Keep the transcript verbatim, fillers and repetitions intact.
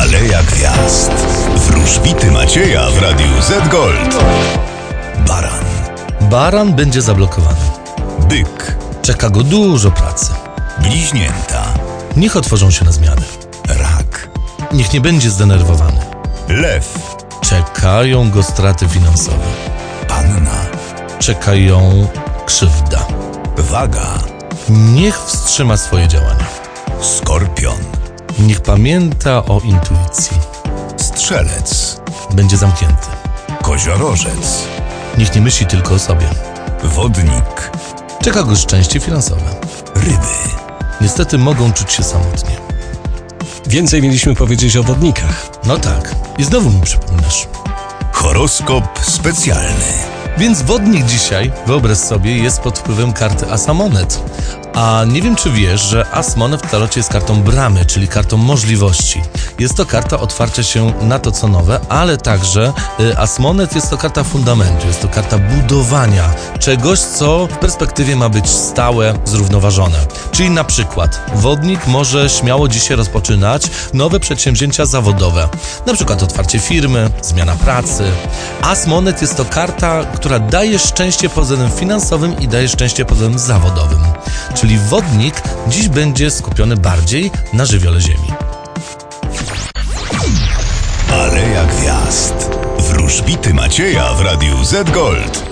Aleja Gwiazd. Wróżbity Macieja w Radiu Z Gold. Baran. Baran będzie zablokowany. Byk. Czeka go dużo pracy. Bliźnięta. Niech otworzą się na zmiany. Rak. Niech nie będzie zdenerwowany. Lew. Czekają go straty finansowe. Panna. Czeka ją krzywda. Waga. Niech wstrzyma swoje działania. Skorpion. Niech pamięta o intuicji. Strzelec. Będzie zamknięty. Koziorożec. Niech nie myśli tylko o sobie. Wodnik. Czeka go szczęście finansowe. Ryby. Niestety mogą czuć się samotnie. Więcej mieliśmy powiedzieć o wodnikach. No tak. I znowu mi przypominasz. Horoskop specjalny. Więc wodnik dzisiaj, wyobraź sobie, jest pod wpływem karty Asa Monet. A nie wiem, czy wiesz, że As Monet w tarocie jest kartą bramy, czyli kartą możliwości. Jest to karta otwarcia się na to, co nowe, ale także y, As Monet jest to karta fundamentu, jest to karta budowania czegoś, co w perspektywie ma być stałe, zrównoważone. Czyli na przykład wodnik może śmiało dzisiaj rozpoczynać nowe przedsięwzięcia zawodowe. Na przykład otwarcie firmy, zmiana pracy. As Monet jest to karta, która daje szczęście pod względem finansowym i daje szczęście pod względem zawodowym. Czyli wodnik dziś będzie skupiony bardziej na żywiole ziemi. Aleja Gwiazd. Wróżbity Macieja w Radiu Z Gold.